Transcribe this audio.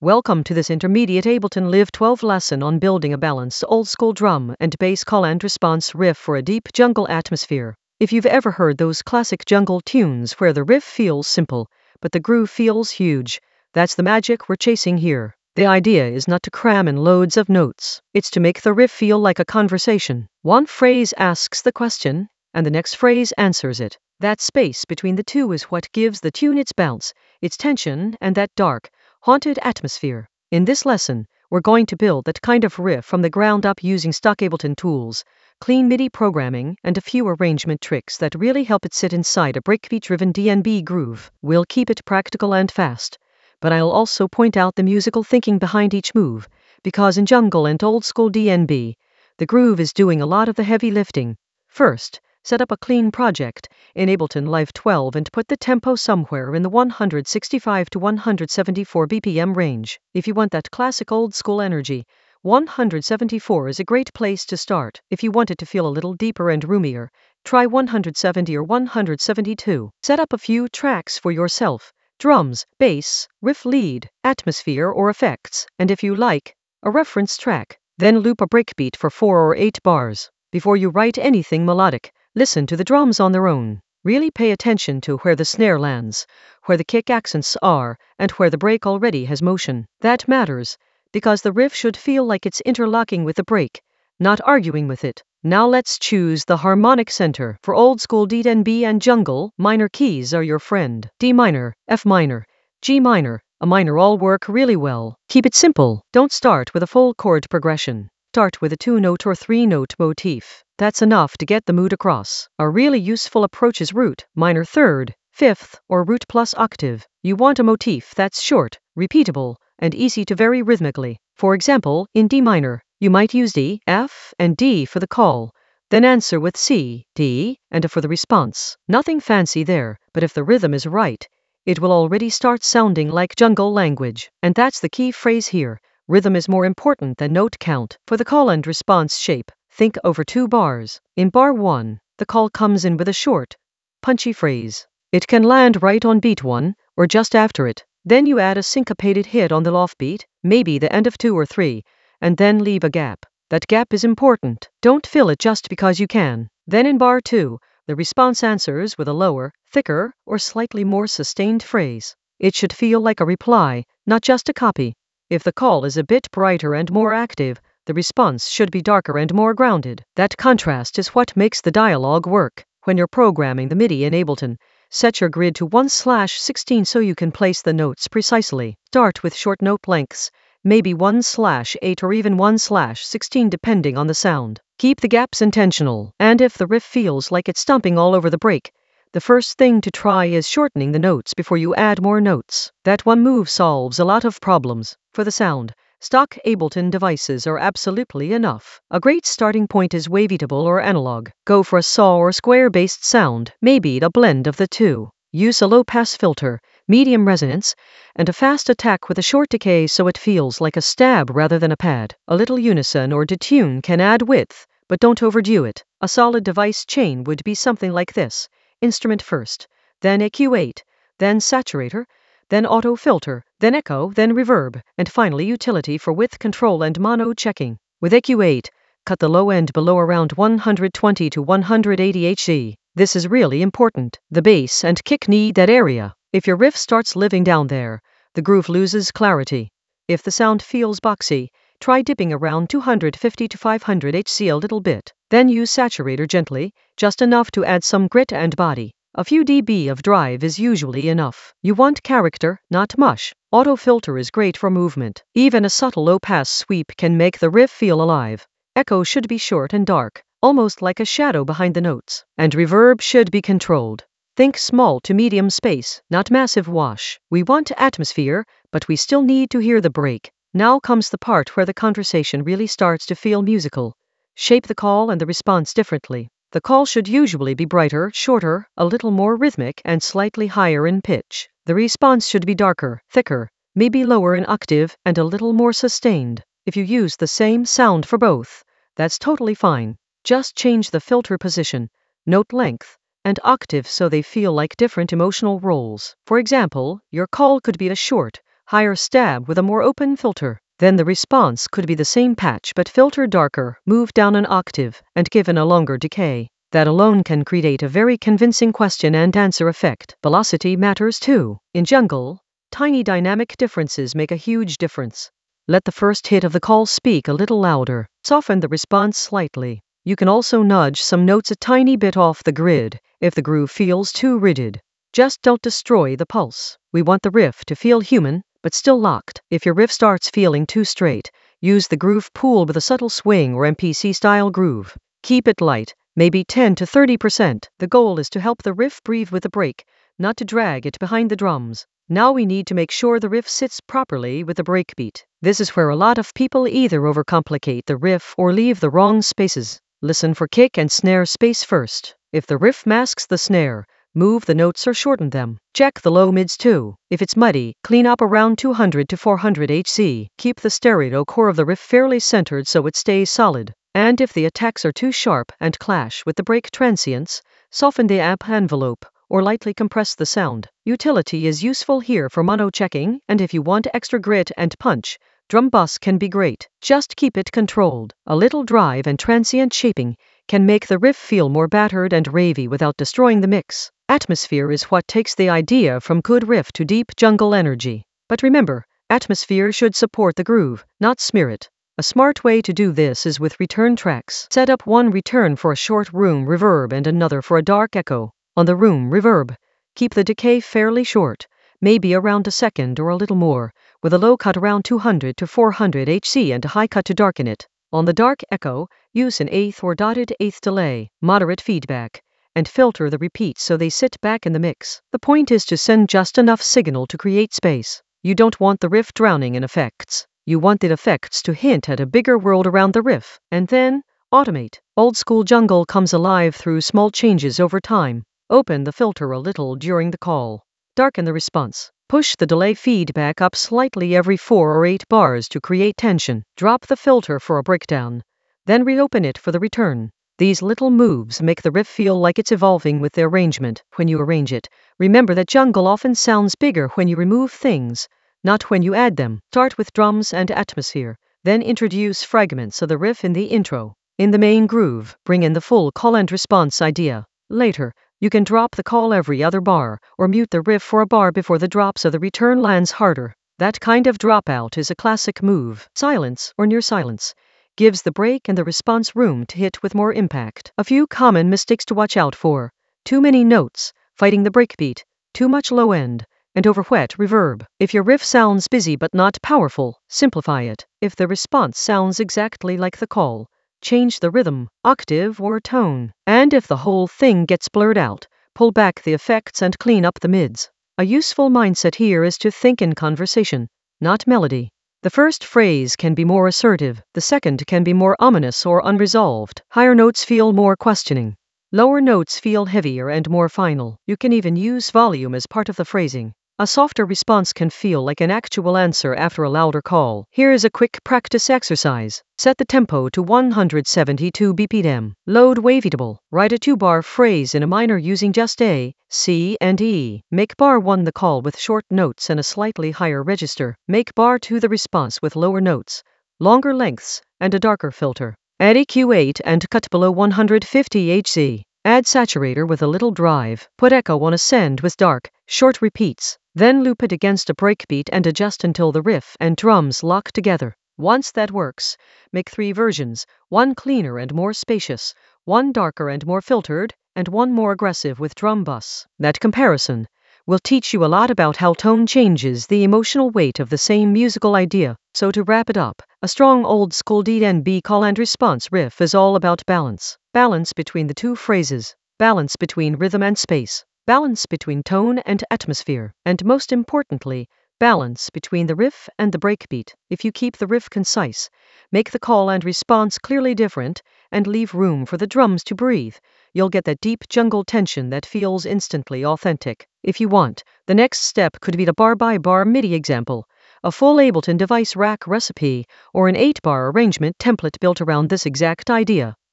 Welcome to this intermediate Ableton Live 12 lesson on building a balanced old-school drum and bass call and response riff for a deep jungle atmosphere. If you've ever heard those classic jungle tunes where the riff feels simple, but the groove feels huge, that's the magic we're chasing here. The idea is not to cram in loads of notes, it's to make the riff feel like a conversation. One phrase asks the question, and the next phrase answers it. That space between the two is what gives the tune its bounce, its tension, and that dark, haunted atmosphere. In this lesson, we're going to build that kind of riff from the ground up using stock Ableton tools, clean MIDI programming, and a few arrangement tricks that really help it sit inside a breakbeat-driven DnB groove. We'll keep it practical and fast, but I'll also point out the musical thinking behind each move, because in jungle and old-school DnB, the groove is doing a lot of the heavy lifting. First, set up a clean project in Ableton Live 12 and put the tempo somewhere in the 165 to 174 BPM range. If you want that classic old-school energy, 174 is a great place to start. If you want it to feel a little deeper and roomier, try 170 or 172. Set up a few tracks for yourself: drums, bass, riff lead, atmosphere or effects, and if you like, a reference track. Then loop a breakbeat for 4 or 8 bars. Before you write anything melodic, listen to the drums on their own. Really pay attention to where the snare lands, where the kick accents are, and where the break already has motion. That matters, because the riff should feel like it's interlocking with the break, not arguing with it. Now let's choose the harmonic center. For old school DnB and jungle, minor keys are your friend. D minor, F minor, G minor, A minor all work really well. Keep it simple. Don't start with a full chord progression. Start with a 2-note or 3-note motif. That's enough to get the mood across. A really useful approach is root, minor third, fifth, or root plus octave. You want a motif that's short, repeatable, and easy to vary rhythmically. For example, in D minor, you might use D, F, and D for the call, then answer with C, D, and A for the response. Nothing fancy there, but if the rhythm is right, it will already start sounding like jungle language. And that's the key phrase here. Rhythm is more important than note count. For the call and response shape, think over 2 bars. In bar 1, the call comes in with a short, punchy phrase. It can land right on beat 1, or just after it. Then you add a syncopated hit on the offbeat, maybe the end of 2 or 3, and then leave a gap. That gap is important. Don't fill it just because you can. Then in bar 2, the response answers with a lower, thicker, or slightly more sustained phrase. It should feel like a reply, not just a copy. If the call is a bit brighter and more active, the response should be darker and more grounded. That contrast is what makes the dialogue work. When you're programming the MIDI in Ableton, set your grid to 1/16 so you can place the notes precisely. Start with short note lengths, maybe 1/8 or even 1/16 depending on the sound. Keep the gaps intentional, and if the riff feels like it's stomping all over the break, the first thing to try is shortening the notes before you add more notes. That one move solves a lot of problems. For the sound, stock Ableton devices are absolutely enough. A great starting point is wavetable or analog. Go for a saw or square-based sound, maybe a blend of the two. Use a low-pass filter, medium resonance, and a fast attack with a short decay so it feels like a stab rather than a pad. A little unison or detune can add width, but don't overdo it. A solid device chain would be something like this: instrument first, then EQ8, then saturator, then auto filter, then echo, then reverb, and finally utility for width control and mono checking. With EQ8, cut the low end below around 120 to 180 Hz. This is really important. The bass and kick need that area. If your riff starts living down there, the groove loses clarity. If the sound feels boxy, try dipping around 250 to 500 Hz a little bit. Then use saturator gently, just enough to add some grit and body. A few dB of drive is usually enough. You want character, not mush. Auto filter is great for movement. Even a subtle low-pass sweep can make the riff feel alive. Echo should be short and dark, almost like a shadow behind the notes. And reverb should be controlled. Think small to medium space, not massive wash. We want atmosphere, but we still need to hear the break. Now comes the part where the conversation really starts to feel musical. Shape the call and the response differently. The call should usually be brighter, shorter, a little more rhythmic, and slightly higher in pitch. The response should be darker, thicker, maybe lower in octave, and a little more sustained. If you use the same sound for both, that's totally fine. Just change the filter position, note length, and octave so they feel like different emotional roles. For example, your call could be a short, higher stab with a more open filter. Then the response could be the same patch but filtered darker, moved down an octave, and given a longer decay. That alone can create a very convincing question and answer effect. Velocity matters too. In jungle, tiny dynamic differences make a huge difference. Let the first hit of the call speak a little louder. Soften the response slightly. You can also nudge some notes a tiny bit off the grid if the groove feels too rigid. Just don't destroy the pulse. We want the riff to feel human, but still locked. If your riff starts feeling too straight, use the groove pool with a subtle swing or MPC-style groove. Keep it light, maybe 10 to 30%. The goal is to help the riff breathe with the break, not to drag it behind the drums. Now we need to make sure the riff sits properly with the breakbeat. This is where a lot of people either overcomplicate the riff or leave the wrong spaces. Listen for kick and snare space first. If the riff masks the snare, move the notes or shorten them. Check the low mids too. If it's muddy, clean up around 200 to 400 Hz. Keep the stereo core of the riff fairly centered so it stays solid. And if the attacks are too sharp and clash with the break transients, soften the amp envelope or lightly compress the sound. Utility is useful here for mono checking, and if you want extra grit and punch, drum bus can be great. Just keep it controlled. A little drive and transient shaping can make the riff feel more battered and ravey without destroying the mix. Atmosphere is what takes the idea from good riff to deep jungle energy. But remember, atmosphere should support the groove, not smear it. A smart way to do this is with return tracks. Set up one return for a short room reverb and another for a dark echo. On the room reverb, keep the decay fairly short, maybe around a second or a little more, with a low cut around 200 to 400 Hz and a high cut to darken it. On the dark echo, use an eighth or dotted eighth delay, moderate feedback, and filter the repeats so they sit back in the mix. The point is to send just enough signal to create space. You don't want the riff drowning in effects. You want the effects to hint at a bigger world around the riff. And then, automate. Old school jungle comes alive through small changes over time. Open the filter a little during the call. Darken the response. Push the delay feedback up slightly every 4 or 8 bars to create tension. Drop the filter for a breakdown. Then reopen it for the return. These little moves make the riff feel like it's evolving with the arrangement. When you arrange it, remember that jungle often sounds bigger when you remove things, not when you add them. Start with drums and atmosphere, then introduce fragments of the riff in the intro. In the main groove, bring in the full call and response idea. Later, you can drop the call every other bar, or mute the riff for a bar before the drop so the return lands harder. That kind of dropout is a classic move. Silence, or near silence, gives the break and the response room to hit with more impact. A few common mistakes to watch out for: too many notes, fighting the breakbeat, too much low end, and overwhet reverb. If your riff sounds busy but not powerful, simplify it. If the response sounds exactly like the call, change the rhythm, octave, or tone. And if the whole thing gets blurred out, pull back the effects and clean up the mids. A useful mindset here is to think in conversation, not melody. The first phrase can be more assertive, the second can be more ominous or unresolved. Higher notes feel more questioning. Lower notes feel heavier and more final. You can even use volume as part of the phrasing. A softer response can feel like an actual answer after a louder call. Here is a quick practice exercise. Set the tempo to 172 BPM. Load wavetable. Write a 2-bar phrase in a minor using just A, C, and E. Make bar 1 the call with short notes and a slightly higher register. Make bar 2 the response with lower notes, longer lengths, and a darker filter. Add EQ8 and cut below 150 Hz. Add saturator with a little drive. Put echo on ascend with dark, short repeats. Then loop it against a breakbeat and adjust until the riff and drums lock together. Once that works, make 3 versions, one cleaner and more spacious, one darker and more filtered, and one more aggressive with drum bus. That comparison will teach you a lot about how tone changes the emotional weight of the same musical idea. So to wrap it up, a strong old school D&B call and response riff is all about balance. Balance between the two phrases, balance between rhythm and space, balance between tone and atmosphere, and most importantly, balance between the riff and the breakbeat. If you keep the riff concise, make the call and response clearly different, and leave room for the drums to breathe, you'll get that deep jungle tension that feels instantly authentic. If you want, the next step could be the bar-by-bar MIDI example, a full Ableton device rack recipe, or an 8-bar arrangement template built around this exact idea.